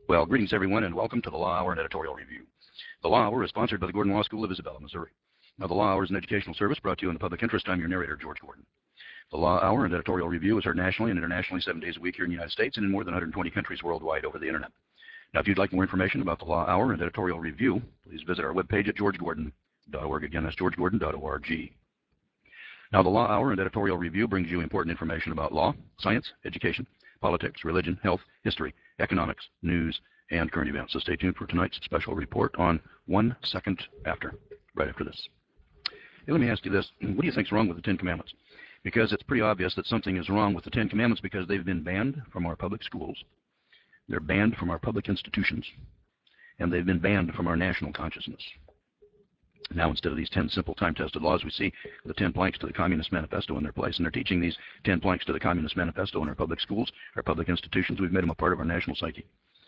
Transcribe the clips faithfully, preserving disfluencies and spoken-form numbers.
Well, greetings everyone, and welcome to the Law Hour and Editorial Review. The Law Hour is sponsored by the Gordon Law School of Isabella, Missouri. Now, the Law Hour is an educational service brought to you in the public interest. I'm your narrator, George Gordon. The Law Hour and Editorial Review is heard nationally and internationally seven days a week here in the United States and in more than one hundred twenty countries worldwide over the internet. Now, if you'd like more information about the Law Hour and Editorial Review, please visit our webpage at george gordon dot org. Again, that's george gordon dot org. Now, the Law Hour and Editorial Review brings you important information about law, science, education, politics, religion, health, history, economics, news, and current events. So stay tuned for tonight's special report on One Second After, right after this. Hey, let me ask you this. What do you think is wrong with the Ten Commandments? Because it's pretty obvious that something is wrong with the Ten Commandments because they've been banned from our public schools. They're banned from our public institutions. And they've been banned from our national consciousness. Now, instead of these ten simple time-tested laws, we see the ten planks to the Communist Manifesto in their place. And they're teaching these ten planks to the Communist Manifesto in our public schools, our public institutions. We've made them a part of our national psyche.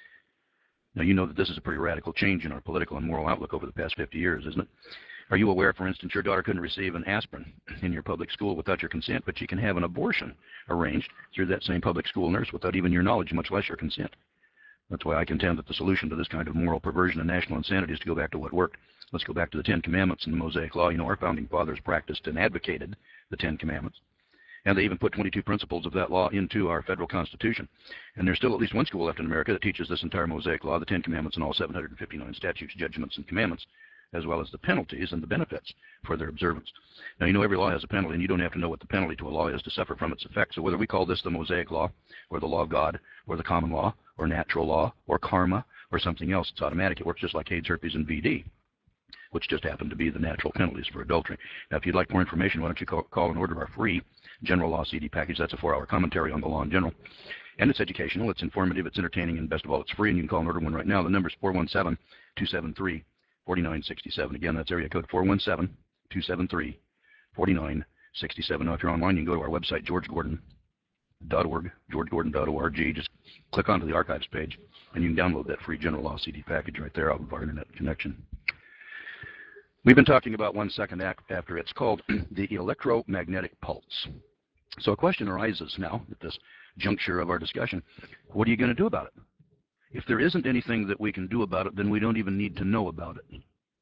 Now, you know that this is a pretty radical change in our political and moral outlook over the past fifty years, isn't it? Are you aware, for instance, your daughter couldn't receive an aspirin in your public school without your consent, but she can have an abortion arranged through that same public school nurse without even your knowledge, much less your consent? That's why I contend that the solution to this kind of moral perversion and national insanity is to go back to what worked. Let's go back to the Ten Commandments and the Mosaic Law. You know, our founding fathers practiced and advocated the Ten Commandments. And they even put twenty-two principles of that law into our federal Constitution. And there's still at least one school left in America that teaches this entire Mosaic Law, the Ten Commandments, and all seven hundred fifty-nine statutes, judgments, and commandments, as well as the penalties and the benefits for their observance. Now, you know every law has a penalty, and you don't have to know what the penalty to a law is to suffer from its effects. So whether we call this the Mosaic Law, or the law of God, or the common law, or natural law, or karma, or something else, it's automatic. It works just like AIDS, herpes, and V D, which just happen to be the natural penalties for adultery. Now, if you'd like more information, why don't you call, call and order our free General Law C D package. That's a four-hour commentary on the law in general. And it's educational, it's informative, it's entertaining, and best of all, it's free, and you can call and order one right now. The number is four one seven, two seven three, four nine six seven. Again, that's area code four one seven, two seven three, four nine six seven. Now, if you're online, you can go to our website, george gordon dot org, george gordon dot org. Just click onto the archives page, and you can download that free General Law C D package right there out of our internet connection. We've been talking about One Second After. It's called the electromagnetic pulse. So a question arises now at this juncture of our discussion. What are you going to do about it? If there isn't anything that we can do about it, then we don't even need to know about it.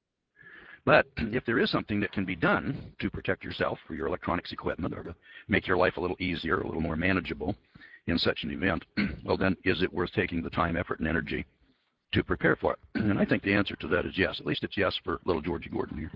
But if there is something that can be done to protect yourself or your electronics equipment or to make your life a little easier, a little more manageable in such an event, well then, is it worth taking the time, effort, and energy to prepare for it? And I think the answer to that is yes. At least it's yes for little Georgie Gordon here.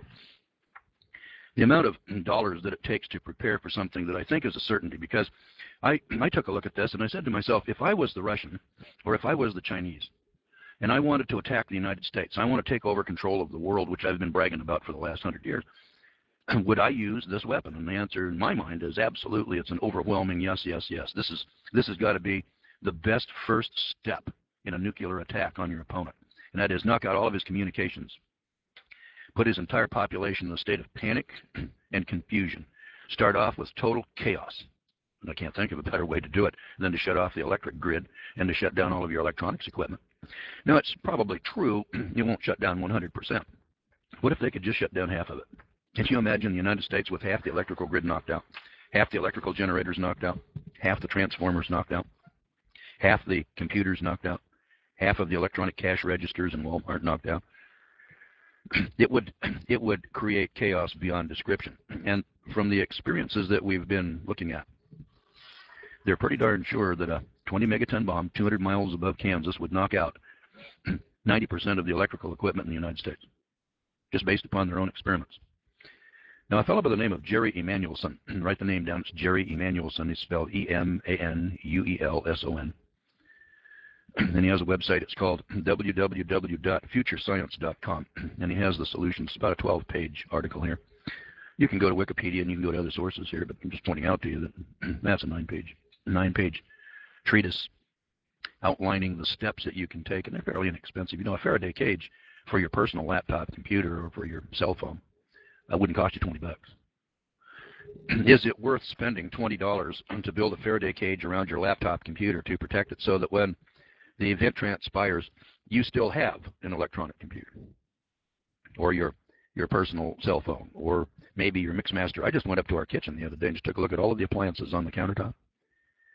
The amount of dollars that it takes to prepare for something that I think is a certainty, because I, I took a look at this and I said to myself, if I was the Russian or if I was the Chinese and I wanted to attack the United States, I want to take over control of the world, which I've been bragging about for the last hundred years, would I use this weapon? And the answer in my mind is absolutely. It's an overwhelming yes, yes, yes. This is this has got to be the best first step in a nuclear attack on your opponent, and that is knock out all of his communications, put his entire population in a state of panic and confusion, start off with total chaos. And I can't think of a better way to do it than to shut off the electric grid and to shut down all of your electronics equipment. Now, it's probably true you won't shut down one hundred percent. What if they could just shut down half of it? Can you imagine the United States with half the electrical grid knocked out, half the electrical generators knocked out, half the transformers knocked out, half the computers knocked out, half of the electronic cash registers in Walmart knocked out? It would, it would create chaos beyond description. And from the experiences that we've been looking at, they're pretty darn sure that a twenty megaton bomb two hundred miles above Kansas would knock out ninety percent of the electrical equipment in the United States, just based upon their own experiments. Now, a fellow by the name of Jerry Emanuelson, write the name down, it's Jerry Emanuelson, he's spelled E M A N U E L S O N. And he has a website, it's called w w w dot future science dot com, and he has the solutions. It's about a twelve page article here. You can go to Wikipedia and you can go to other sources here, but I'm just pointing out to you that that's a nine page, nine page treatise outlining the steps that you can take, and they're fairly inexpensive. You know, a Faraday cage for your personal laptop computer or for your cell phone uh, wouldn't cost you twenty bucks. Is it worth spending twenty dollars to build a Faraday cage around your laptop computer to protect it so that when the event transpires, you still have an electronic computer or your your personal cell phone or maybe your Mixmaster? I just went up to our kitchen the other day and just took a look at all of the appliances on the countertop.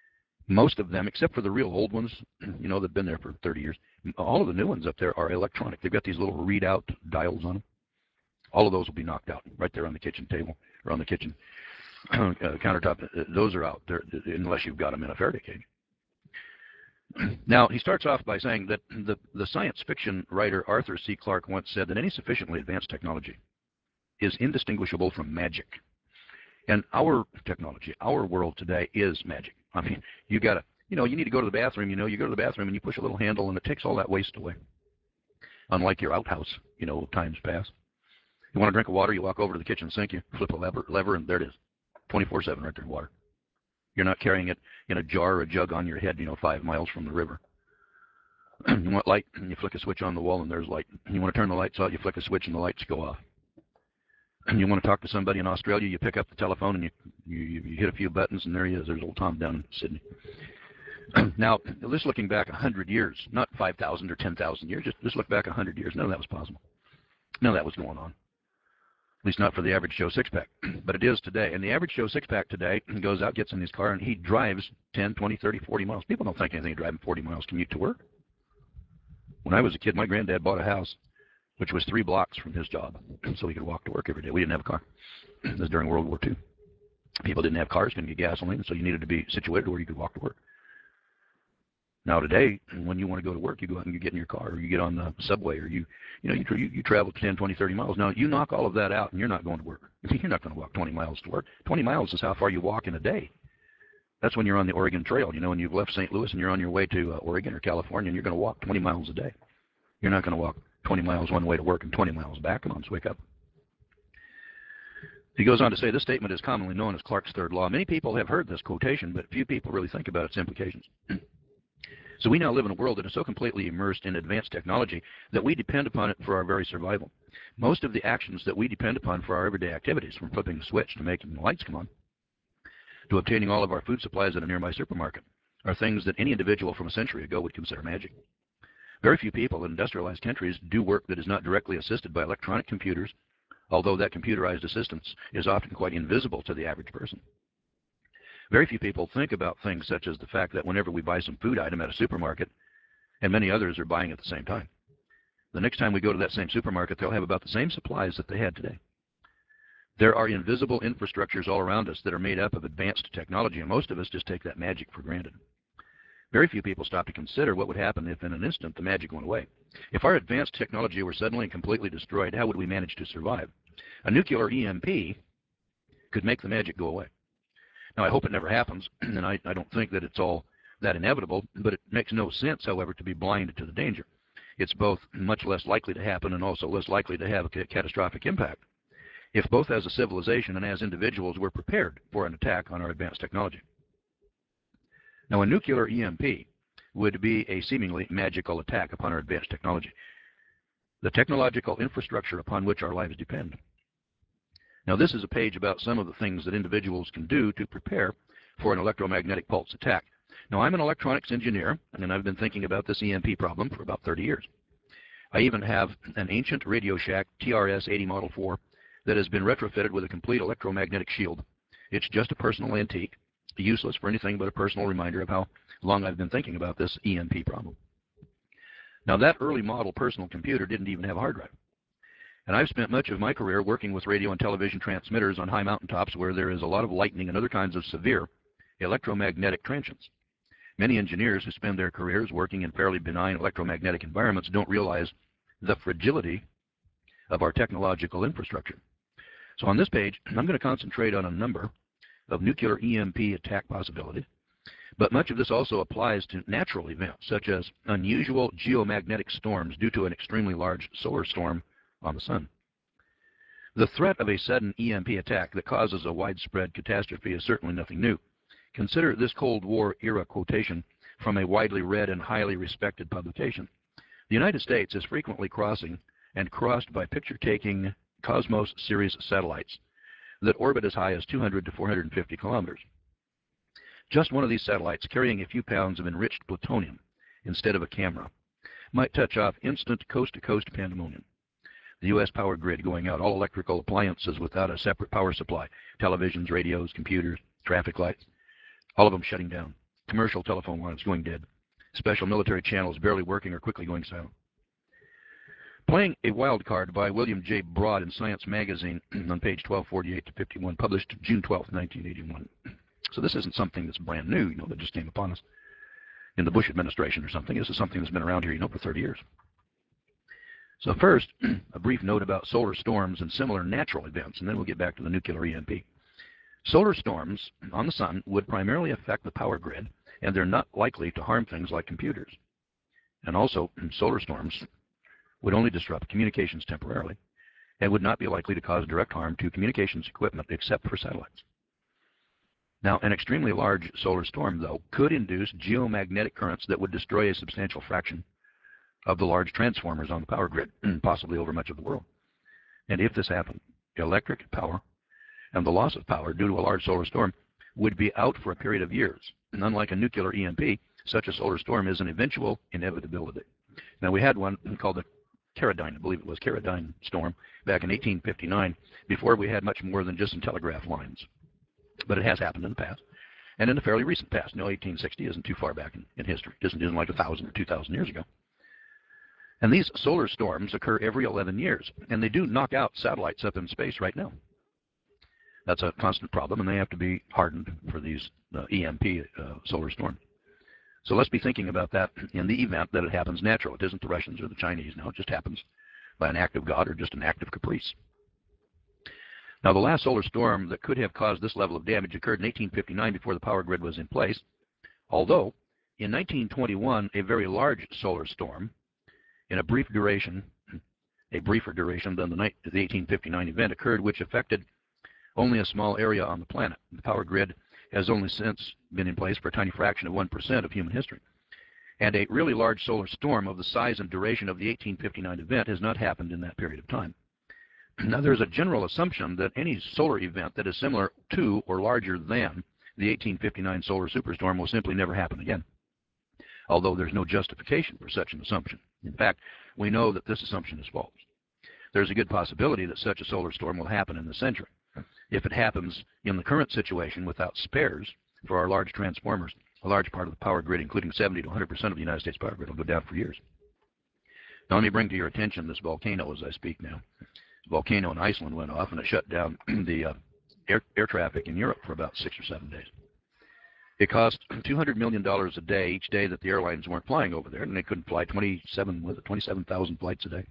Most of them, except for the real old ones, you know, that've been there for thirty years, all of the new ones up there are electronic. They've got these little readout dials on them. All of those will be knocked out right there on the kitchen table or on the kitchen uh, countertop. Those are out there unless you've got them in a Faraday cage. Now, he starts off by saying that the, the science fiction writer Arthur C. Clarke once said that any sufficiently advanced technology is indistinguishable from magic. And our technology, our world today is magic. I mean, you got to, you know, you need to go to the bathroom, you know, you go to the bathroom and you push a little handle and it takes all that waste away. Unlike your outhouse, you know, times past. You want a drink of water, you walk over to the kitchen sink, you flip a lever, lever and there it is. twenty-four seven right there, water. You're not carrying it in a jar or a jug on your head, you know, five miles from the river. You want light, and you flick a switch on the wall and there's light. You want to turn the lights out, you flick a switch and the lights go off. And you want to talk to somebody in Australia, you pick up the telephone and you, you, you hit a few buttons and there he is. There's old Tom down in Sydney. Now, just looking back one hundred years, not five thousand or ten thousand years, just, just look back one hundred years. None of that was possible. None of that was going on. At least not for the average Joe six-pack. But it is today. And the average Joe six-pack today goes out, gets in his car, and he drives ten, twenty, thirty, forty miles. People don't think anything of driving forty miles commute to work. When I was a kid, my granddad bought a house which was three blocks from his job, so he could walk to work every day. We didn't have a car. This was during World War Two. People didn't have cars, couldn't get gasoline, so you needed to be situated where you could walk to work. Now today, when you want to go to work, you go out and you get in your car, or you get on the subway, or you, you know, you, you, you travel ten, twenty, thirty miles. Now you knock all of that out, and you're not going to work. You're not going to walk twenty miles to work. twenty miles is how far you walk in a day. That's when you're on the Oregon Trail. You know, when you've left Saint Louis and you're on your way to uh, Oregon or California, and you're going to walk twenty miles a day. You're not going to walk twenty miles one way to work and twenty miles back. Come on, wake up. He goes on to say, this statement is commonly known as Clarke's third law. Many people have heard this quotation, but few people really think about its implications. So we now live in a world that is so completely immersed in advanced technology that we depend upon it for our very survival. Most of the actions that we depend upon for our everyday activities, from flipping the switch to making the lights come on, to obtaining all of our food supplies at a nearby supermarket, are things that any individual from a century ago would consider magic. Very few people in industrialized countries do work that is not directly assisted by electronic computers, although that computerized assistance is often quite invisible to the average person. Very few people think about things such as the fact that whenever we buy some food item at a supermarket, and many others are buying at the same time, the next time we go to that same supermarket, they'll have about the same supplies that they had today. There are invisible infrastructures all around us that are made up of advanced technology, and most of us just take that magic for granted. Very few people stop to consider what would happen if in an instant the magic went away. If our advanced technology were suddenly and completely destroyed, how would we manage to survive? A nuclear E M P could make the magic go away. Now, I hope it never happens, and I, I don't think that it's all that inevitable, but it makes no sense, however, to be blind to the danger. It's both much less likely to happen and also less likely to have a catastrophic impact if both as a civilization and as individuals we're prepared for an attack on our advanced technology. Now, a nuclear E M P would be a seemingly magical attack upon our advanced technology, the technological infrastructure upon which our lives depend. Now, this is a page about some of the things that individuals can do to prepare for an electromagnetic pulse attack. Now, I'm an electronics engineer, and I've been thinking about this E M P problem for about thirty years. I even have an ancient Radio Shack T R S eighty Model four that has been retrofitted with a complete electromagnetic shield. It's just a personal antique, useless for anything but a personal reminder of how long I've been thinking about this E M P problem. Now, that early model personal computer didn't even have a hard drive. And I've spent much of my career working with radio and television transmitters on high mountaintops where there is a lot of lightning and other kinds of severe electromagnetic transients. Many engineers who spend their careers working in fairly benign electromagnetic environments don't realize the fragility of our technological infrastructure. So on this page, I'm going to concentrate on a number of nuclear E M P attack possibilities, but much of this also applies to natural events such as unusual geomagnetic storms due to an extremely large solar storm on the sun. The threat of a sudden E M P attack that causes a widespread catastrophe is certainly nothing new. Consider this Cold War era quotation from a widely read and highly respected publication. The United States is frequently crossing and crossed by picture-taking Cosmos series satellites that orbit as high as two hundred to four hundred fifty kilometers. Just one of these satellites carrying a few pounds of enriched plutonium instead of a camera might touch off instant coast-to-coast pandemonium. The U S power grid going out, all electrical appliances without a separate power supply, televisions, radios, computers, traffic lights, all of them shutting down. commercial telephone lines going dead, special military channels barely working or quickly going silent. Playing a Wild Card by William J. Broad in Science Magazine on page twelve forty-eight to fifty-one, published June twelfth, nineteen eighty-one. So this isn't something that's brand new, you know, that just came upon us in the Bush administration or something. This is something that's been around here, you know, for thirty years. So first, a brief note about solar storms and similar natural events, and then we'll get back to the nuclear E M P. Solar storms on the sun would primarily affect the power grid, and they're not likely to harm things like computers. And also, solar storms would only disrupt communications temporarily and would not be likely to cause direct harm to communications equipment except for satellites. Now, an extremely large solar storm, though, could induce geomagnetic currents that would destroy a substantial fraction of the large transformers on the power grid, possibly over much of the world. And if this happened, electric power and the loss of power due to a large solar storm would be out for a period of years. And unlike a nuclear E M P, such a solar storm is an eventual inevitability. Now, we had one called the Caradine, I believe it was Caradine storm, back in eighteen fifty-nine, before we had much more than just some telegraph lines. But it has happened in the past, and in the fairly recent past. You know, eighteen sixty isn't too far back in, in history. It isn't, isn't like one thousand or two thousand years ago. And these solar storms occur every eleven years, and they do knock out satellites up in space right now. That's a constant problem, and they have to be hardened for these uh, E M P uh, solar storms. So let's be thinking about that in the event that it happens natural. It isn't the Russians or the Chinese now. It just happens by an act of God or just an act of caprice. Now, the last solar storm that could have caused this level of damage occurred in eighteen fifty-nine before the power grid was in place, although in nineteen twenty-one, a very large solar storm, in a brief duration, a briefer duration than the, night, the eighteen fifty-nine event, occurred, which affected only a small area on the planet. The power grid has only since been in place for a tiny fraction of one percent of human history. And a really large solar storm of the size and duration of the eighteen fifty-nine event has not happened in that period of time. Now, there's a general assumption that any solar event that is similar to or larger than the eighteen fifty-nine solar superstorm will simply never happen again, although there's no justification for such an assumption. In fact, we know that this assumption is false. There's a good possibility that such a solar storm will happen in this century. If it happens in the current situation without spares for our large transformers, a large part of the power grid, including seventy to one hundred percent of the United States power grid, will go down for years. Now, let me bring to your attention this volcano as I speak now. The volcano in Iceland went off, and it shut down the uh, air, air traffic in Europe for about six or seven days. It cost two hundred million dollars a day each day that the airlines weren't flying over there, and they couldn't fly twenty-seven, was it twenty-seven thousand flights a day.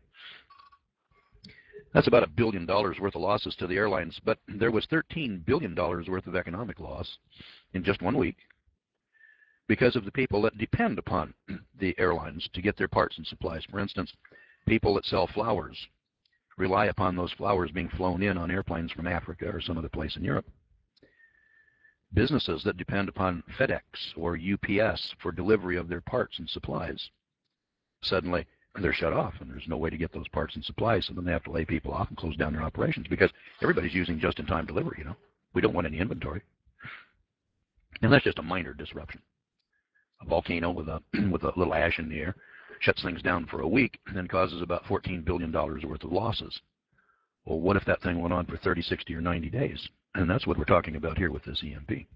That's about a billion dollars worth of losses to the airlines, but there was thirteen billion dollars worth of economic loss in just one week because of the people that depend upon the airlines to get their parts and supplies. For instance, people that sell flowers rely upon those flowers being flown in on airplanes from Africa or some other place in Europe. Businesses that depend upon FedEx or U P S for delivery of their parts and supplies, suddenly they're shut off, and there's no way to get those parts and supplies, so then they have to lay people off and close down their operations because everybody's using just-in-time delivery, you know. We don't want any inventory. And that's just a minor disruption. A volcano with a, with a little ash in the air shuts things down for a week and then causes about fourteen billion dollars worth of losses. Well, what if that thing went on for thirty, sixty, or ninety days? And that's what we're talking about here with this E M P.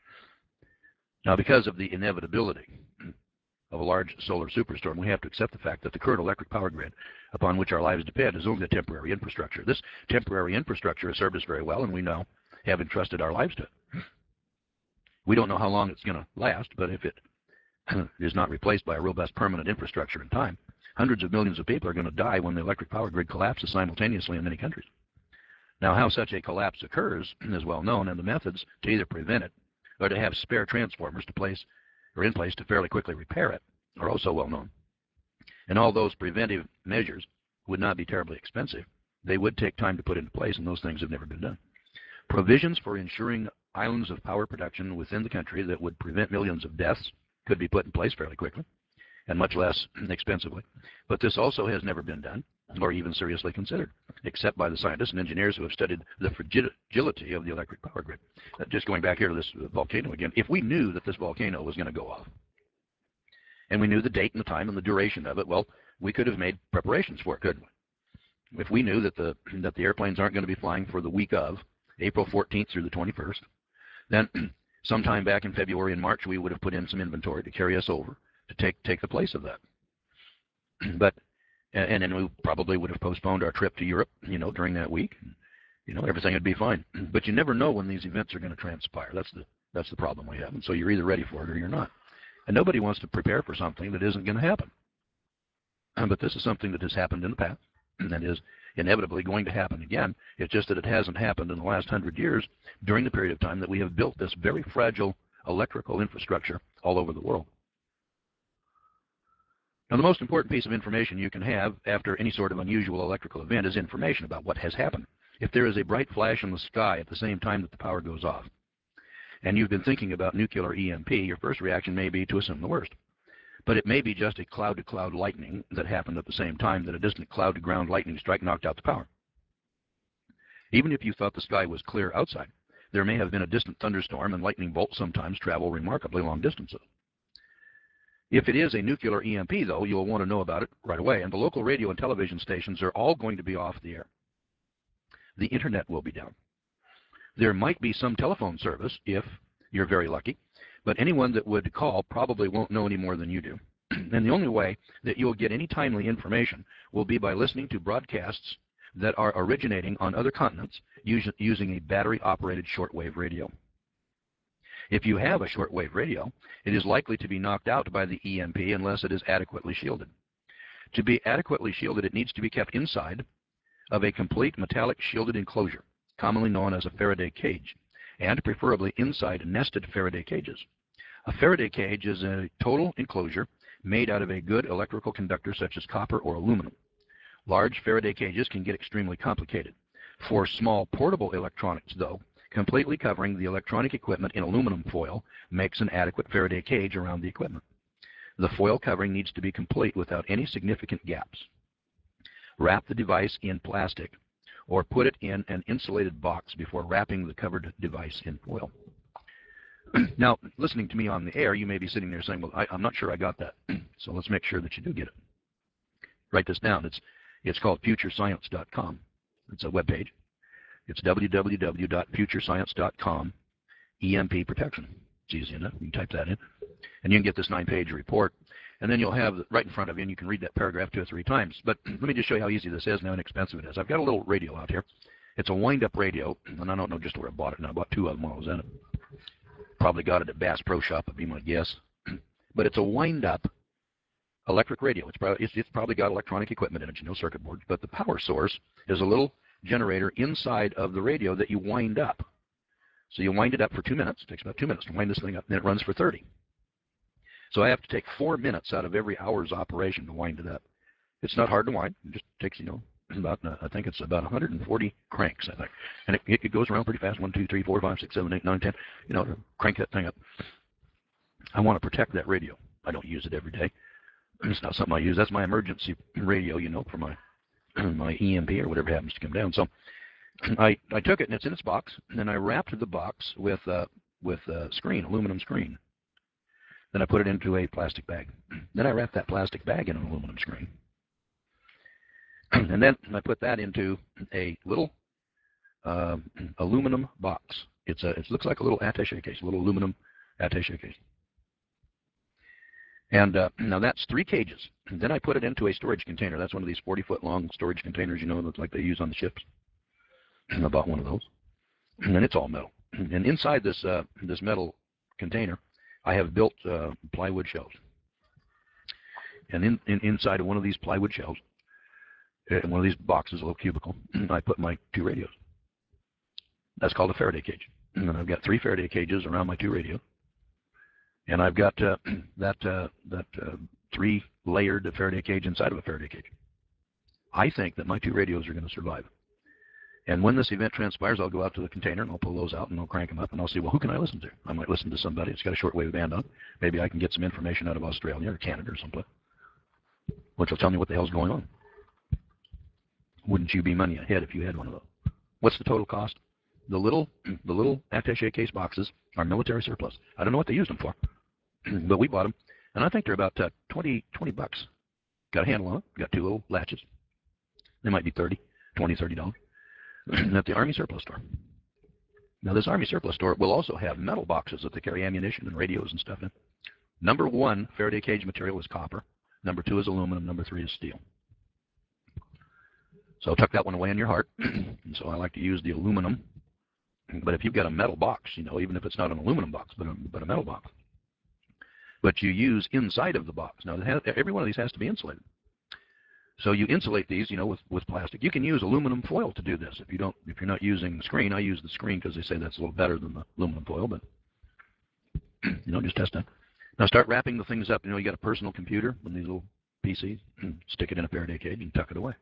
Now, because of the inevitability of a large solar superstorm, we have to accept the fact that the current electric power grid upon which our lives depend is only a temporary infrastructure. This temporary infrastructure has served us very well, and we now have entrusted our lives to it. We don't know how long it's going to last, but if it is not replaced by a robust permanent infrastructure in time, hundreds of millions of people are going to die when the electric power grid collapses simultaneously in many countries. Now, how such a collapse occurs is well known, and the methods to either prevent it or to have spare transformers to place or in place to fairly quickly repair it are also well known. And all those preventive measures would not be terribly expensive. They would take time to put into place, and those things have never been done. Provisions for ensuring islands of power production within the country that would prevent millions of deaths could be put in place fairly quickly and much less expensively. But this also has never been done or even seriously considered, except by the scientists and engineers who have studied the fragility of the electric power grid. Uh, just going back here to this volcano again, if we knew that this volcano was going to go off, and we knew the date and the time and the duration of it, well, we could have made preparations for it, couldn't we? If we knew that the, that the airplanes aren't going to be flying for the week of April fourteenth through the twenty-first, then sometime back in February and March, we would have put in some inventory to carry us over to take take the place of that. But and then we probably would have postponed our trip to Europe, you know, during that week. You know, everything would be fine. But you never know when these events are going to transpire. That's the that's the problem we have. And so you're either ready for it or you're not. And nobody wants to prepare for something that isn't going to happen. Um, but this is something that has happened in the past and that is inevitably going to happen again. It's just that it hasn't happened in the last hundred years during the period of time that we have built this very fragile electrical infrastructure all over the world. Now, the most important piece of information you can have after any sort of unusual electrical event is information about what has happened. If there is a bright flash in the sky at the same time that the power goes off, and you've been thinking about nuclear E M P, your first reaction may be to assume the worst. But it may be just a cloud-to-cloud lightning that happened at the same time that a distant cloud-to-ground lightning strike knocked out the power. Even if you thought the sky was clear outside, there may have been a distant thunderstorm, and lightning bolts sometimes travel remarkably long distances. If it is a nuclear E M P, though, you'll want to know about it right away, and the local radio and television stations are all going to be off the air. The internet will be down. There might be some telephone service if you're very lucky, but anyone that would call probably won't know any more than you do. And the only way that you'll get any timely information will be by listening to broadcasts that are originating on other continents using a battery-operated shortwave radio. If you have a shortwave radio, it is likely to be knocked out by the E M P unless it is adequately shielded. To be adequately shielded, it needs to be kept inside of a complete metallic shielded enclosure, commonly known as a Faraday cage, and preferably inside nested Faraday cages. A Faraday cage is a total enclosure made out of a good electrical conductor such as copper or aluminum. Large Faraday cages can get extremely complicated. For small portable electronics, though, completely covering the electronic equipment in aluminum foil makes an adequate Faraday cage around the equipment. The foil covering needs to be complete without any significant gaps. Wrap the device in plastic or put it in an insulated box before wrapping the covered device in foil. Now, listening to me on the air, you may be sitting there saying, well, I, I'm not sure I got that. So let's make sure that you do get it. Write this down. It's, it's called future science dot com. It's a web page. It's w w w dot future science dot com, E M P protection. It's easy enough. You can type that in. And you can get this nine-page report. And then you'll have it right in front of you, and you can read that paragraph two or three times. But let me just show you how easy this is and how inexpensive it is. I've got a little radio out here. It's a wind-up radio, and I don't know just where I bought it. And I bought two of them while I was in it. Probably got it at Bass Pro Shop, would be my guess. But it's a wind-up electric radio. It's probably, it's, it's probably got electronic equipment in it, you know, circuit boards. But the power source is a little generator inside of the radio that you wind up. So you wind it up for two minutes. It takes about two minutes to wind this thing up, and then it runs for thirty. So I have to take four minutes out of every hour's operation to wind it up. It's not hard to wind. It just takes, you know, about, uh, I think it's about one hundred forty cranks, I think. And it, it goes around pretty fast. One, two, three, four, five, six, seven, eight, nine, ten. You know, to crank that thing up. I want to protect that radio. I don't use it every day. It's not something I use. That's my emergency radio, you know, for my my E M P or whatever happens to come down. So I, I took it, and it's in its box, and then I wrapped the box with, uh, with uh, screen, aluminum screen. Then I put it into a plastic bag. Then I wrapped that plastic bag in an aluminum screen. And then I put that into a little uh, aluminum box. It's a, it looks like a little attaché case, a little aluminum attaché case. And uh, now that's three cages. And then I put it into a storage container. That's one of these forty-foot long storage containers, you know, that like they use on the ships. And I bought one of those. And then it's all metal. And inside this uh, this metal container, I have built uh, plywood shelves. And in, in, inside of one of these plywood shelves, in one of these boxes, a little cubicle, I put my two radios. That's called a Faraday cage. And I've got three Faraday cages around my two radios. And I've got uh, that, uh, that uh, three-layered Faraday cage inside of a Faraday cage. I think that my two radios are going to survive. And when this event transpires, I'll go out to the container, and I'll pull those out, and I'll crank them up, and I'll see, well, who can I listen to? I might listen to somebody. It's got a shortwave band on it. Maybe I can get some information out of Australia or Canada or someplace, which will tell me what the hell's going on. Wouldn't you be money ahead if you had one of those? What's the total cost? The little, the little attaché case boxes are military surplus. I don't know what they used them for, but we bought them, and I think they're about uh, twenty, twenty bucks. Got a handle on it. Got two little latches. They might be thirty, twenty, thirty dollars at the Army surplus store. Now, this Army surplus store will also have metal boxes that they carry ammunition and radios and stuff in. Number one Faraday cage material is copper. Number two is aluminum. Number three is steel. So tuck that one away in your heart. And so I like to use the aluminum. But if you've got a metal box, you know, even if it's not an aluminum box, but a, but a metal box, but you use inside of the box. Now, every one of these has to be insulated. So you insulate these, you know, with, with plastic. You can use aluminum foil to do this. If you don't, if you're not using the screen, I use the screen because they say that's a little better than the aluminum foil. But you know, just test that. Now start wrapping the things up. You know, you got a personal computer, one of these little P Cs. Stick it in a Faraday cage and tuck it away.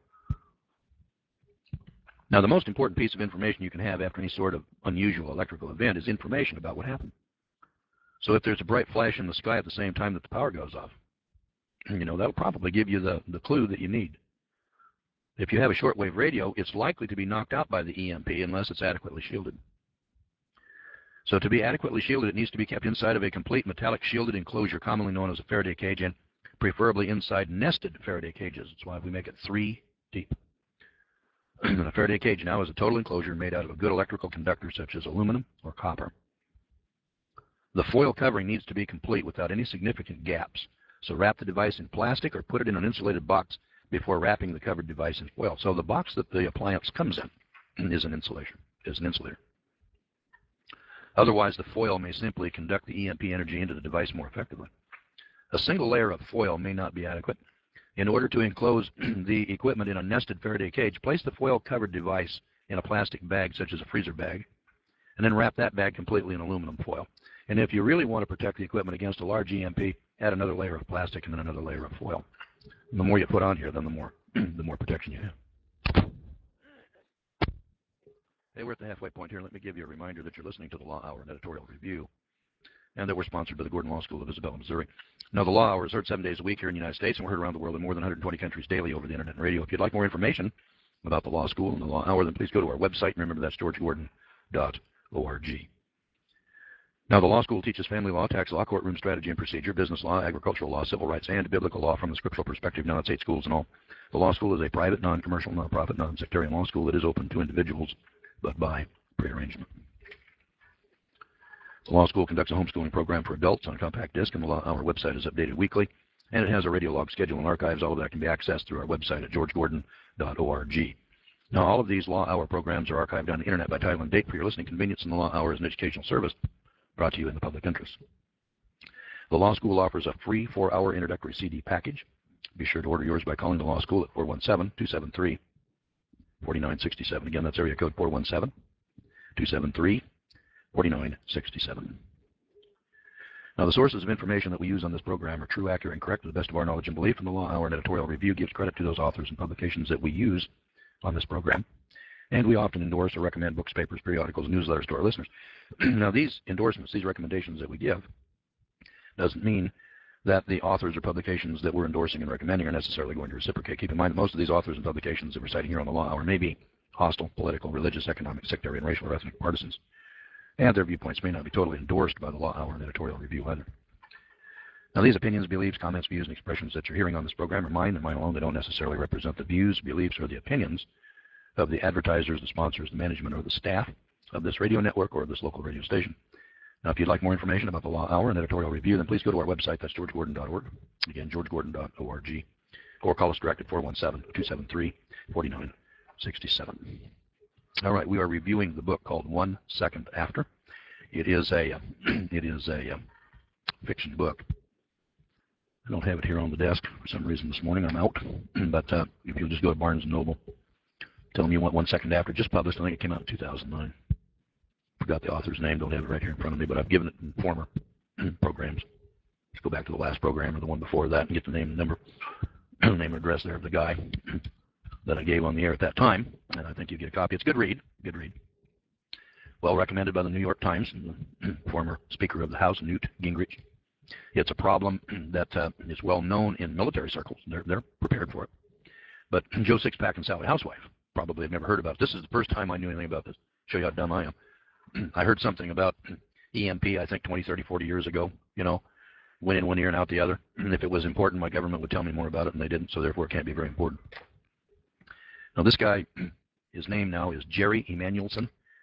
Now, the most important piece of information you can have after any sort of unusual electrical event is information about what happened. So if there's a bright flash in the sky at the same time that the power goes off, you know, that'll probably give you the, the clue that you need. If you have a shortwave radio, it's likely to be knocked out by the E M P unless it's adequately shielded. So to be adequately shielded, it needs to be kept inside of a complete metallic shielded enclosure, commonly known as a Faraday cage, and preferably inside nested Faraday cages. That's why we make it three deep. A Faraday cage now is a total enclosure made out of a good electrical conductor such as aluminum or copper. The foil covering needs to be complete without any significant gaps. So wrap the device in plastic or put it in an insulated box before wrapping the covered device in foil. So the box that the appliance comes in is an insulation, is an insulator. Otherwise, the foil may simply conduct the E M P energy into the device more effectively. A single layer of foil may not be adequate. In order to enclose the equipment in a nested Faraday cage, place the foil-covered device in a plastic bag, such as a freezer bag, and then wrap that bag completely in aluminum foil. And if you really want to protect the equipment against a large E M P, add another layer of plastic and then another layer of foil. And the more you put on here, then the more, the more protection you have. Hey, we're at the halfway point here. Let me give you a reminder that you're listening to the Law Hour and Editorial Review, and that we're sponsored by the Gordon Law School of Isabella, Missouri. Now, the Law Hour is heard seven days a week here in the United States, and we're heard around the world in more than one hundred twenty countries daily over the internet and radio. If you'd like more information about the Law School and the Law Hour, then please go to our website. And remember, that's george gordon dot org. Now, the Law School teaches family law, tax law, courtroom strategy and procedure, business law, agricultural law, civil rights, and biblical law from the scriptural perspective. Now, it's eight schools in all. The Law School is a private, non-commercial, non-profit, non-sectarian law school that is open to individuals, but by prearrangement. The Law School conducts a homeschooling program for adults on a compact disc, and the Law Hour website is updated weekly, and it has a radio log schedule and archives. All of that can be accessed through our website at george gordon dot org. Now, all of these Law Hour programs are archived on the internet by title and date for your listening convenience, and the Law Hour is an educational service brought to you in the public interest. The Law School offers a free four-hour introductory C D package. Be sure to order yours by calling the Law School at four one seven, two seven three, four nine six seven. Again, that's area code four one seven, two seven three, four nine six seven. Now, the sources of information that we use on this program are true, accurate, and correct to the best of our knowledge and belief, and the Law Hour and Editorial Review gives credit to those authors and publications that we use on this program. And we often endorse or recommend books, papers, periodicals, and newsletters to our listeners. Now, these endorsements, these recommendations that we give, doesn't mean that the authors or publications that we're endorsing and recommending are necessarily going to reciprocate. Keep in mind that most of these authors and publications that we're citing here on the Law Hour may be hostile, political, religious, economic, sectarian, racial, or ethnic partisans, and their viewpoints may not be totally endorsed by the Law Hour and Editorial Review either. Now, these opinions, beliefs, comments, views, and expressions that you're hearing on this program are mine and mine alone. They don't necessarily represent the views, beliefs, or the opinions of the advertisers, the sponsors, the management, or the staff of this radio network or of this local radio station. Now, if you'd like more information about the Law Hour and Editorial Review, then please go to our website. That's george gordon dot org. Again, george gordon dot org. Or call us direct at four one seven, two seven three, four nine six seven. All right, we are reviewing the book called One Second After. It is a, it is a fiction book. I don't have it here on the desk for some reason this morning. I'm out. But uh, if you'll just go to Barnes and Noble, tell them you want One Second After. Just published. I think it came out in two thousand nine. Forgot the author's name. Don't have it right here in front of me, but I've given it in former programs. Just go back to the last program or the one before that and get the name and number, name and address there of the guy that I gave on the air at that time. And I think you get a copy. It's a good read. Good read. Well recommended by the New York Times and the former Speaker of the House, Newt Gingrich. It's a problem that uh, is well known in military circles. They're, they're prepared for it. But Joe Sixpack and Sally Housewife probably have never heard about it. This is the first time I knew anything about this. Show you how dumb I am. I heard something about E M P, I think twenty, thirty, forty years ago, you know, went in one ear and out the other. And if it was important, my government would tell me more about it, and they didn't, so therefore it can't be very important. Now, this guy, his name now is Jerry Emanuelson.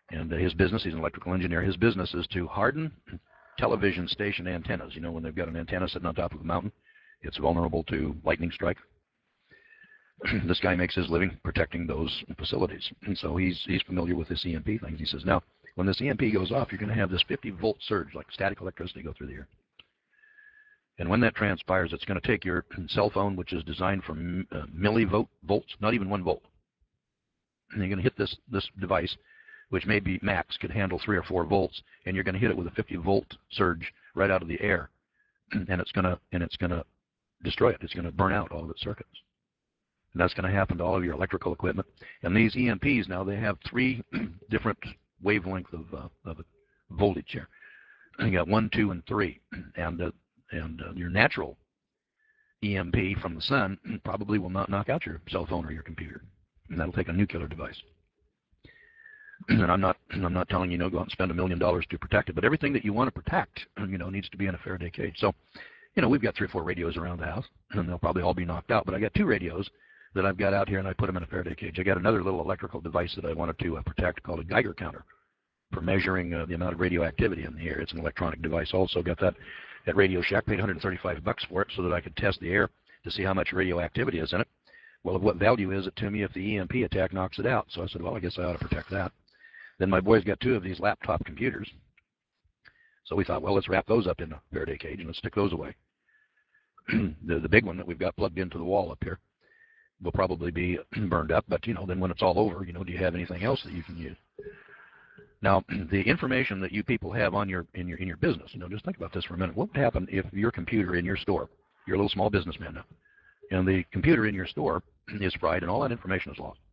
And uh, his business, he's an electrical engineer, his business is to harden television station antennas. You know, when they've got an antenna sitting on top of a mountain, it's vulnerable to lightning strike. This guy makes his living protecting those facilities. And so he's, he's familiar with this E M P thing. He says, now, when this E M P goes off, you're going to have this fifty volt surge, like static electricity, go through the air. And when that transpires, it's going to take your cell phone, which is designed for uh, millivolt volts, not even one volt. And you're going to hit this, this device, which maybe max could handle three or four volts, and you're going to hit it with a fifty volt surge right out of the air, and it's going to and it's going to destroy it. It's going to burn out all of its circuits. And that's going to happen to all of your electrical equipment. And these E M Ps now, they have three different wavelengths of, uh, of voltage here. You got one, two, and three. And uh, and uh, your natural E M P from the sun probably will not knock out your cell phone or your computer. And that'll take a nuclear device. And I'm not I'm not telling you, you know, go out and spend a million dollars to protect it, but everything that you want to protect, you know, needs to be in a Faraday cage. So, you know, we've got three or four radios around the house, and they'll probably all be knocked out. But I got two radios that I've got out here, and I put them in a Faraday cage. I got another little electrical device that I wanted to uh, protect called a Geiger counter for measuring uh, the amount of radioactivity in the air. It's an electronic device. Also got that at Radio Shack. Paid one hundred thirty-five bucks for it so that I could test the air to see how much radioactivity is in it. Well, what value is it to me if the E M P attack knocks it out? So I said, well, I guess I ought to protect that. Then my boys got two of these laptop computers. So we thought, well, let's wrap those up in a Faraday cage and let's stick those away. the, the big one that we've got plugged into the wall up here will probably be burned up, but, you know, then when it's all over, you know, do you have anything else that you can use? Now, the information that you people have on your in your in your business, you know, just think about this for a minute. What would happen if your computer in your store, you're a little small businessman now, and the computer in your store is fried and all that information is lost?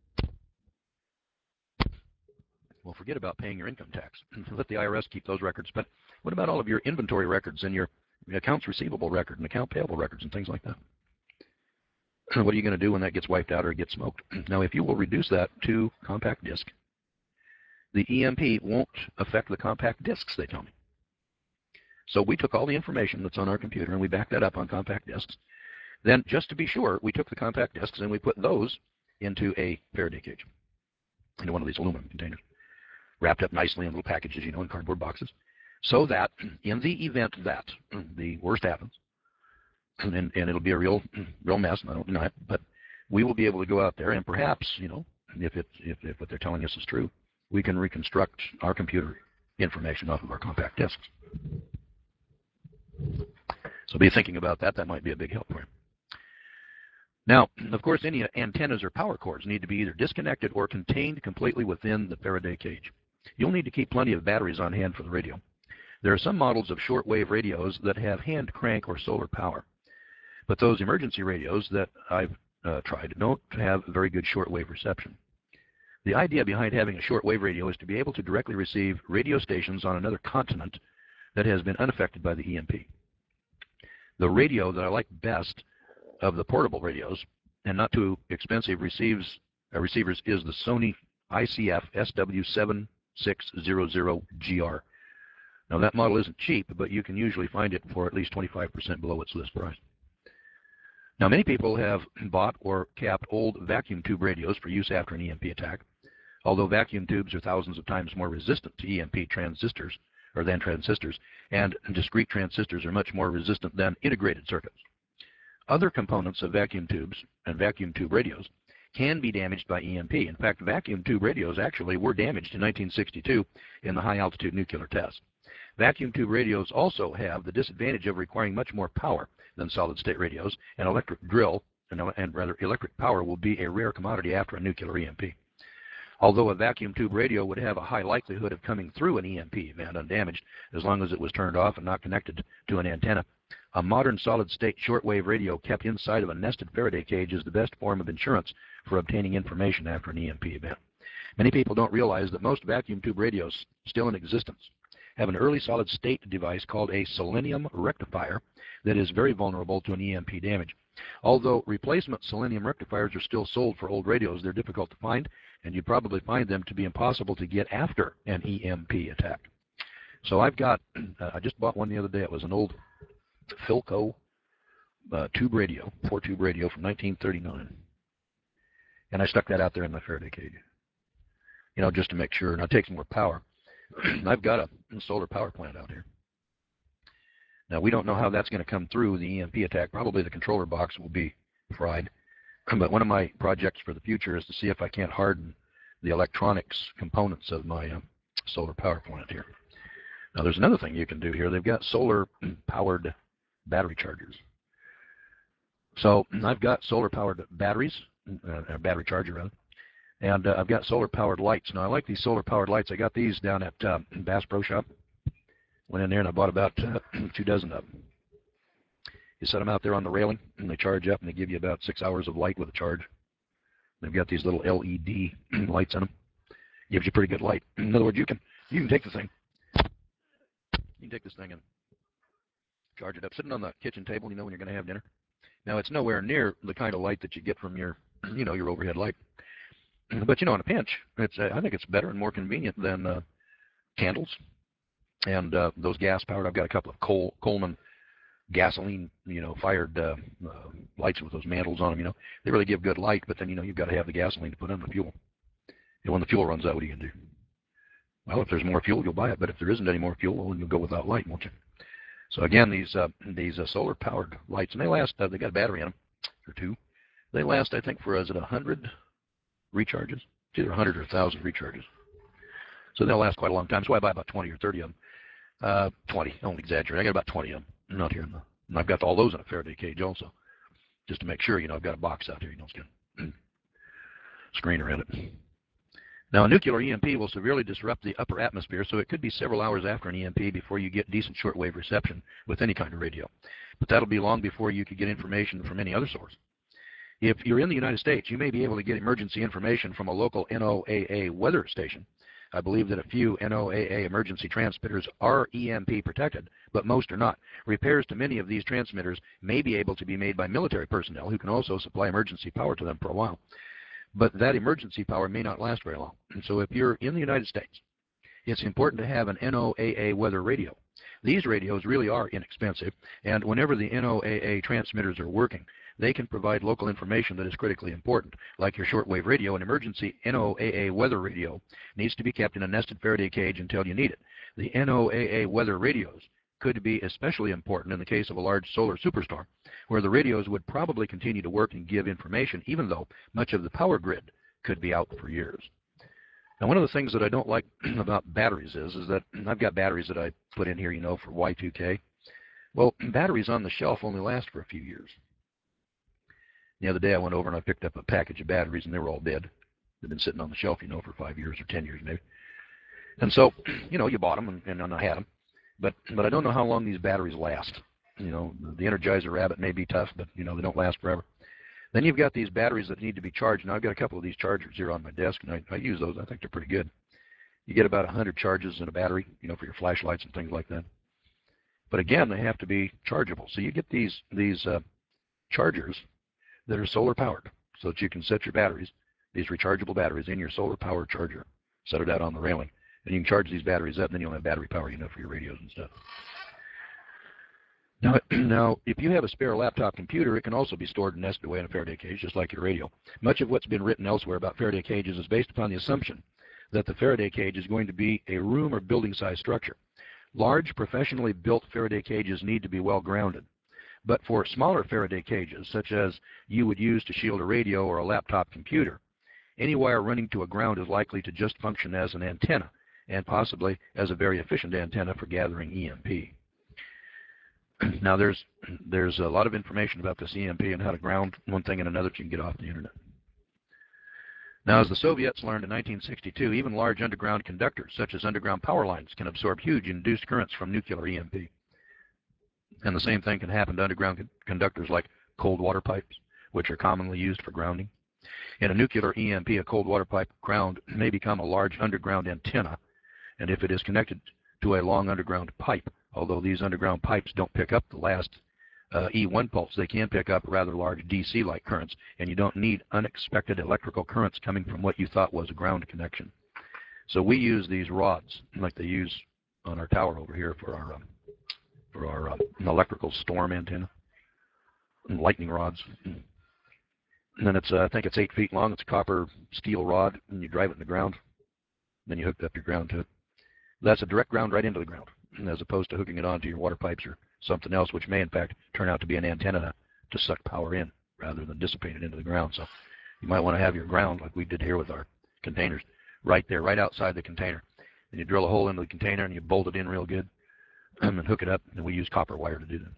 Well, forget about paying your income tax. Let the I R S keep those records. But what about all of your inventory records and your accounts receivable record and account payable records and things like that? What are you going to do when that gets wiped out or gets smoked? Now, if you will reduce that to compact disk, the E M P won't affect the compact disks, they tell me. So we took all the information that's on our computer and we backed that up on compact disks. Then, just to be sure, we took the compact disks and we put those into a Faraday cage, into one of these aluminum containers, wrapped up nicely in little packages, you know, in cardboard boxes, so that in the event that the worst happens, and, and it'll be a real, real mess, and I don't deny it, but we will be able to go out there and perhaps, you know, if, it, if, if what they're telling us is true, we can reconstruct our computer information off of our compact disks. So be thinking about that. That might be a big help for you. Now, of course, any antennas or power cords need to be either disconnected or contained completely within the Faraday cage. You'll need to keep plenty of batteries on hand for the radio. There are some models of shortwave radios that have hand crank or solar power, but those emergency radios that I've uh, tried don't have very good shortwave reception. The idea behind having a shortwave radio is to be able to directly receive radio stations on another continent that has been unaffected by the E M P. The radio that I like best of the portable radios, and not too expensive receives, uh, receivers, is the Sony I C F S W seven six zero zero G R. Now that model isn't cheap, but you can usually find it for at least twenty-five percent below its list price. Now many people have bought or capped old vacuum tube radios for use after an E M P attack, although vacuum tubes are thousands of times more resistant to E M P transistors, or than transistors, and discrete transistors are much more resistant than integrated circuits. Other components of vacuum tubes and vacuum tube radios can be damaged by E M P. In fact, vacuum tube radios actually were damaged in nineteen sixty-two in the high-altitude nuclear test. Vacuum tube radios also have the disadvantage of requiring much more power than solid-state radios, and electric drill, and rather electric power, will be a rare commodity after a nuclear E M P. Although a vacuum tube radio would have a high likelihood of coming through an E M P event undamaged as long as it was turned off and not connected to an antenna, a modern solid-state shortwave radio kept inside of a nested Faraday cage is the best form of insurance for obtaining information after an E M P event. Many people don't realize that most vacuum tube radios still in existence have an early solid-state device called a selenium rectifier that is very vulnerable to an E M P damage. Although replacement selenium rectifiers are still sold for old radios, they're difficult to find, and you probably find them to be impossible to get after an E M P attack. So I've got, uh, I just bought one the other day. It was an old Philco uh, tube radio, four-tube radio from nineteen thirty-nine. And I stuck that out there in my Faraday cage. you know, just to make sure. Now, it takes more power. I've got a solar power plant out here. Now, we don't know how that's going to come through the E M P attack. Probably the controller box will be fried. But one of my projects for the future is to see if I can't harden the electronics components of my uh, solar power plant here. Now, there's another thing you can do here. They've got solar-powered battery chargers. So I've got solar-powered batteries, uh, a battery charger rather, and uh, I've got solar-powered lights. Now, I like these solar-powered lights. I got these down at uh, Bass Pro Shop. Went in there and I bought about uh, two dozen of them. You set them out there on the railing, and they charge up, and they give you about six hours of light with a charge. They've got these little L E D lights in them. Gives you pretty good light. In other words, you can you can take the thing, you can take this thing and charge it up, sitting on the kitchen table. You know when you're going to have dinner. Now it's nowhere near the kind of light that you get from your, you know, your overhead light. But you know, in a pinch, it's uh, I think it's better and more convenient than uh, candles and uh, those gas powered. I've got a couple of Col Coleman gasoline, you know, fired uh, uh, lights with those mantles on them. You know, they really give good light, but then you know you've got to have the gasoline to put in the fuel. And when the fuel runs out, what are you gonna do? Well, if there's more fuel, you'll buy it. But if there isn't any more fuel, well, you'll go without light, won't you? So again, these uh, these uh, solar powered lights, and they last. Uh, they got a battery in them, or two. They last, I think, for is it a hundred recharges? It's either a hundred or a thousand recharges. So they'll last quite a long time. So I buy about twenty or thirty of them. Uh, twenty. I don't exaggerate. I got about twenty of them. I'm not here in the. And I've got all those in a Faraday cage also, just to make sure. You know, I've got a box out there. You know, it's got a screener in it. Now, a nuclear E M P will severely disrupt the upper atmosphere, so it could be several hours after an E M P before you get decent shortwave reception with any kind of radio. But that'll be long before you could get information from any other source. If you're in the United States, you may be able to get emergency information from a local N O A A weather station. I believe that a few N O A A emergency transmitters are E M P protected, but most are not. Repairs to many of these transmitters may be able to be made by military personnel who can also supply emergency power to them for a while. But that emergency power may not last very long. And so if you're in the United States, it's important to have an N O A A weather radio. These radios really are inexpensive, and whenever the N O A A transmitters are working, they can provide local information that is critically important, like your shortwave radio. An emergency N O A A weather radio needs to be kept in a nested Faraday cage until you need it. The N O A A weather radios could be especially important in the case of a large solar superstorm, where the radios would probably continue to work and give information, even though much of the power grid could be out for years. Now, one of the things that I don't like about batteries is, is that I've got batteries that I put in here, you know, for Y two K. Well, batteries on the shelf only last for a few years. The other day I went over and I picked up a package of batteries, and they were all dead. They've been sitting on the shelf, you know, for five years or ten years maybe. And so, you know, you bought them, and, and I had them. But, but I don't know how long these batteries last. You know, the Energizer Rabbit may be tough, but, you know, they don't last forever. Then you've got these batteries that need to be charged. Now, I've got a couple of these chargers here on my desk, and I, I use those. I think they're pretty good. You get about one hundred charges in a battery, you know, for your flashlights and things like that. But again, they have to be chargeable. So you get these, these uh, chargers that are solar powered so that you can set your batteries, these rechargeable batteries, in your solar power charger. Set it out on the railing. And you can charge these batteries up, and then you'll have battery power, you know, for your radios and stuff. Now, now, if you have a spare laptop computer, it can also be stored and nested away in a Faraday cage, just like your radio. Much of what's been written elsewhere about Faraday cages is based upon the assumption that the Faraday cage is going to be a room or building-sized structure. Large, professionally built Faraday cages need to be well grounded. But for smaller Faraday cages, such as you would use to shield a radio or a laptop computer, any wire running to a ground is likely to just function as an antenna, and possibly as a very efficient antenna for gathering E M P. Now, there's, there's a lot of information about this E M P and how to ground one thing and another that you can get off the internet. Now, as the Soviets learned in nineteen sixty-two, even large underground conductors, such as underground power lines, can absorb huge induced currents from nuclear E M P. And the same thing can happen to underground con conductors like cold water pipes, which are commonly used for grounding. In a nuclear E M P, a cold water pipe ground may become a large underground antenna, and if it is connected to a long underground pipe, although these underground pipes don't pick up the last uh, E one pulse, they can pick up rather large D C-like currents, and you don't need unexpected electrical currents coming from what you thought was a ground connection. So we use these rods, like they use on our tower over here for our, um, for our uh, electrical storm antenna, and lightning rods. And then it's, uh, I think it's eight feet long. It's a copper steel rod, and you drive it in the ground. Then you hooked up your ground to it. That's a direct ground right into the ground, as opposed to hooking it onto your water pipes or something else, which may in fact turn out to be an antenna to suck power in rather than dissipate it into the ground. So you might want to have your ground, like we did here with our containers, right there, right outside the container. Then you drill a hole into the container and you bolt it in real good and then hook it up, and we use copper wire to do that.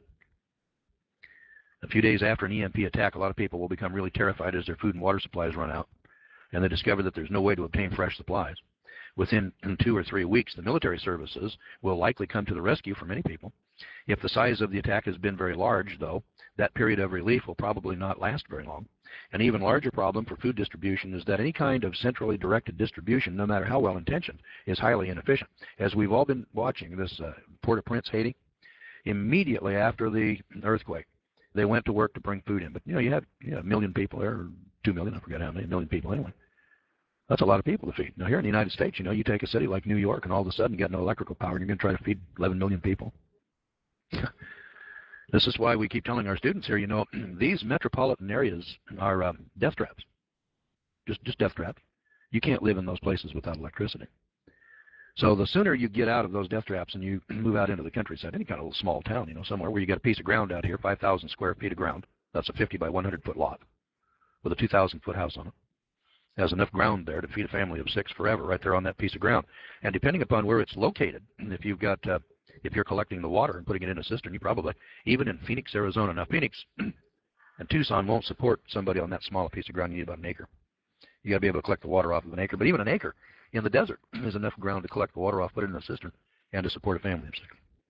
A few days after an E M P attack, a lot of people will become really terrified as their food and water supplies run out, and they discover that there's no way to obtain fresh supplies. Within two or three weeks, the military services will likely come to the rescue for many people. If the size of the attack has been very large, though, that period of relief will probably not last very long. An even larger problem for food distribution is that any kind of centrally directed distribution, no matter how well intentioned, is highly inefficient. As we've all been watching this uh, Port-au-Prince, Haiti, immediately after the earthquake, they went to work to bring food in. But, you know, you had, you know, a million people there, or two million, I forget how many, a million people anyway. That's a lot of people to feed. Now, here in the United States, you know, you take a city like New York, and all of a sudden you got no electrical power, and you're going to try to feed eleven million people. This is why we keep telling our students here, you know, these metropolitan areas are um, death traps. Just, just death traps. You can't live in those places without electricity. So the sooner you get out of those death traps and you move out into the countryside, any kind of little small town, you know, somewhere where you got a piece of ground out here, five thousand square feet of ground, that's a fifty by one hundred foot lot with a two thousand foot house on it. Has enough ground there to feed a family of six forever right there on that piece of ground. And depending upon where it's located, if you've got, uh, if you're collecting the water and putting it in a cistern, you probably, even in Phoenix, Arizona, now Phoenix and Tucson won't support somebody on that small piece of ground. You need about an acre. You got to be able to collect the water off of an acre, but even an acre in the desert is enough ground to collect the water off, put it in a cistern, and to support a family of six.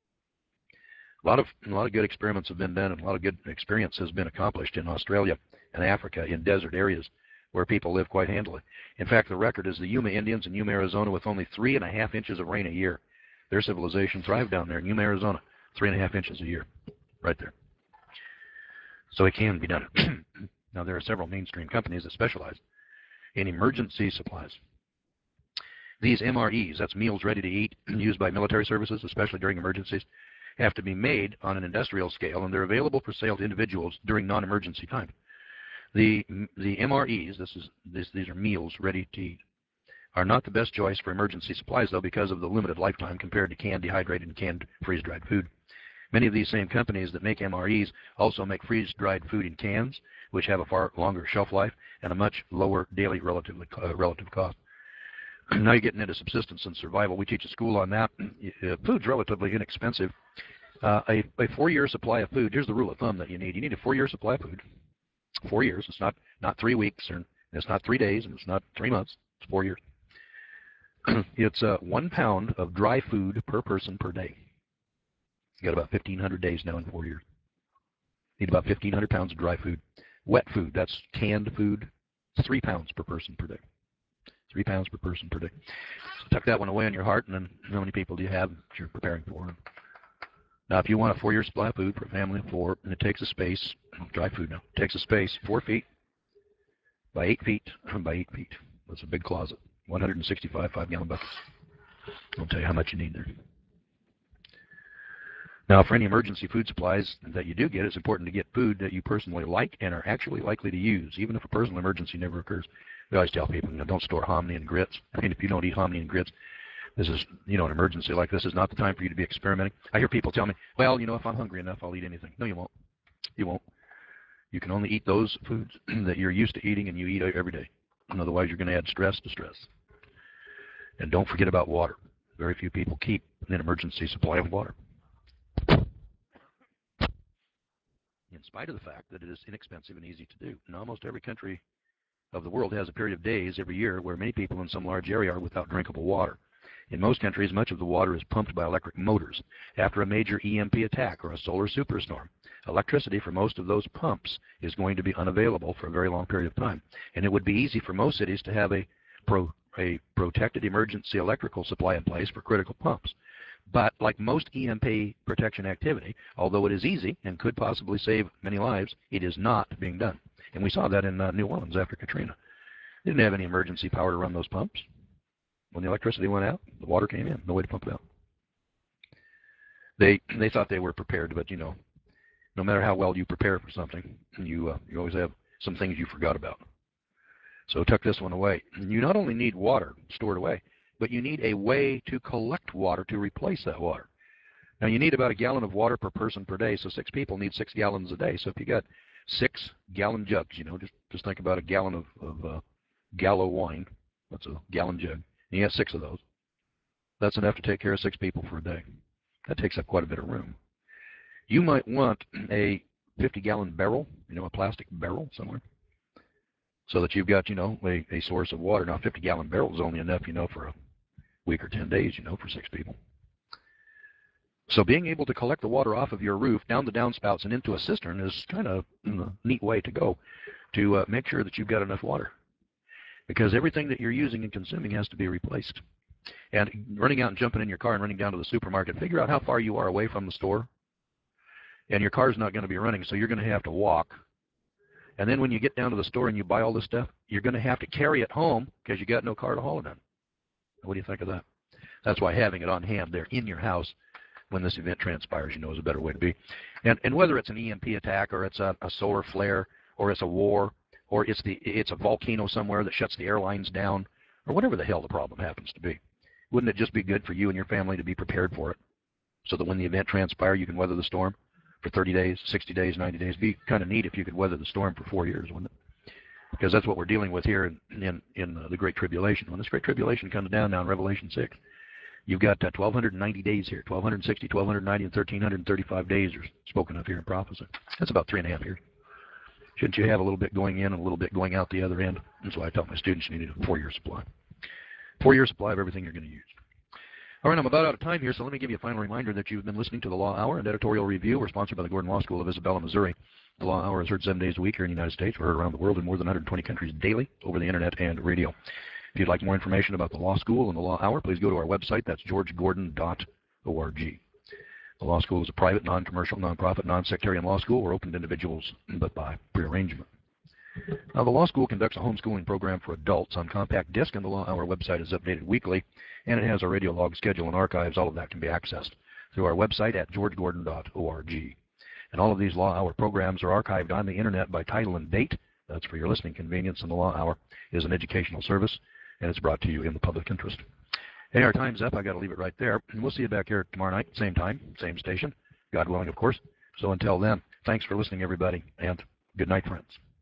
A lot of, a lot of good experiments have been done, and a lot of good experience has been accomplished in Australia and Africa in desert areas where people live quite handily. In fact, the record is the Yuma Indians in Yuma, Arizona, with only three and a half inches of rain a year. Their civilization thrived down there in Yuma, Arizona, three and a half inches a year, right there. So it can be done. Now, there are several mainstream companies that specialize in emergency supplies. These M R Es, that's meals ready to eat, used by military services, especially during emergencies, have to be made on an industrial scale, and they're available for sale to individuals during non-emergency time. The, the M R Es, this is, this, these are meals ready to eat, are not the best choice for emergency supplies, though, because of the limited lifetime compared to canned, dehydrated, and canned freeze-dried food. Many of these same companies that make M R Es also make freeze-dried food in cans, which have a far longer shelf life and a much lower daily relatively, uh, relative cost. Now you're getting into subsistence and survival. We teach a school on that. Uh, food's relatively inexpensive. Uh, a, a four-year supply of food, here's the rule of thumb that you need. You need a four-year supply of food. Four years. It's not, not three weeks, or it's not three days, and it's not three months. It's four years. It's uh, one pound of dry food per person per day. You got about fifteen hundred days now in four years. Need about fifteen hundred pounds of dry food. Wet food, that's canned food, three pounds per person per day. Three pounds per person per day. So tuck that one away on your heart, and then how many people do you have that you're preparing for? Now, if you want a four-year supply of food for a family of four, and it takes a space, dry food now, it takes a space four feet by eight feet by eight feet. That's a big closet. one hundred sixty-five five-gallon buckets. I'll tell you how much you need there. Now, for any emergency food supplies that you do get, it's important to get food that you personally like and are actually likely to use, even if a personal emergency never occurs. We always tell people, you know, don't store hominy and grits. I mean, if you don't eat hominy and grits, this is, you know, an emergency like this is not the time for you to be experimenting. I hear people tell me, well, you know, if I'm hungry enough, I'll eat anything. No, you won't. You won't. You can only eat those foods that you're used to eating and you eat every day. And otherwise, you're going to add stress to stress. And don't forget about water. Very few people keep an emergency supply of water. In spite of the fact that it is inexpensive and easy to do. And almost every country of the world has a period of days every year where many people in some large area are without drinkable water. In most countries, much of the water is pumped by electric motors. After a major E M P attack or a solar superstorm, electricity for most of those pumps is going to be unavailable for a very long period of time. And it would be easy for most cities to have a, pro, a protected emergency electrical supply in place for critical pumps. But like most E M P protection activity, although it is easy and could possibly save many lives, it is not being done. And we saw that in uh, New Orleans after Katrina. They didn't have any emergency power to run those pumps. When the electricity went out, the water came in. No way to pump it out. They they thought they were prepared, but you know, no matter how well you prepare for something, you uh, you always have some things you forgot about. So tuck this one away. You not only need water stored away, but you need a way to collect water to replace that water. Now, you need about a gallon of water per person per day, so six people need six gallons a day. So if you got six gallon jugs, you know, just, just think about a gallon of, of uh, Gallo wine. That's a gallon jug. And you have six of those. That's enough to take care of six people for a day. That takes up quite a bit of room. You might want a fifty gallon barrel, you know, a plastic barrel somewhere, so that you've got, you know, a, a source of water. Now, fifty gallon barrel is only enough, you know, for a week or ten days, you know, for six people. So being able to collect the water off of your roof, down the downspouts, and into a cistern is kind of a neat way to go to uh, make sure that you've got enough water. Because everything that you're using and consuming has to be replaced. And running out and jumping in your car and running down to the supermarket, figure out how far you are away from the store. And your car's not going to be running, so you're going to have to walk. And then when you get down to the store and you buy all this stuff, you're going to have to carry it home because you got no car to haul it in. What do you think of that? That's why having it on hand there in your house when this event transpires, you know, is a better way to be. And, and whether it's an E M P attack or it's a, a solar flare or it's a war or it's, the, it's a volcano somewhere that shuts the airlines down or whatever the hell the problem happens to be, wouldn't it just be good for you and your family to be prepared for it so that when the event transpires, you can weather the storm for thirty days, sixty days, ninety days? It'd be kind of neat if you could weather the storm for four years, wouldn't it? Because that's what we're dealing with here in, in, in uh, the Great Tribulation. When this Great Tribulation comes down now in Revelation six, you've got uh, twelve ninety days here. twelve sixty, twelve ninety, and thirteen thirty-five days are spoken of here in prophecy. That's about three and a half years. Shouldn't you have a little bit going in and a little bit going out the other end? That's why I tell my students you need a four-year supply. Four-year supply of everything you're going to use. All right, I'm about out of time here, so let me give you a final reminder that you've been listening to the Law Hour and Editorial Review. We're sponsored by the Gordon Law School of Isabella, Missouri. The Law Hour is heard seven days a week here in the United States. We're heard around the world in more than one hundred twenty countries daily over the Internet and radio. If you'd like more information about the Law School and the Law Hour, please go to our website. That's george gordon dot org. The Law School is a private, non-commercial, non-profit, non-sectarian law school. We're open to individuals, but by prearrangement. Now, the Law School conducts a homeschooling program for adults on compact disc, and the Law Hour website is updated weekly, and it has a radio log schedule and archives. All of that can be accessed through our website at george gordon dot org. And all of these Law Hour programs are archived on the Internet by title and date. That's for your listening convenience, and the Law Hour is an educational service, and it's brought to you in the public interest. Hey, our time's up. I got to leave it right there, and we'll see you back here tomorrow night, same time, same station, God willing, of course. So until then, thanks for listening, everybody, and good night, friends.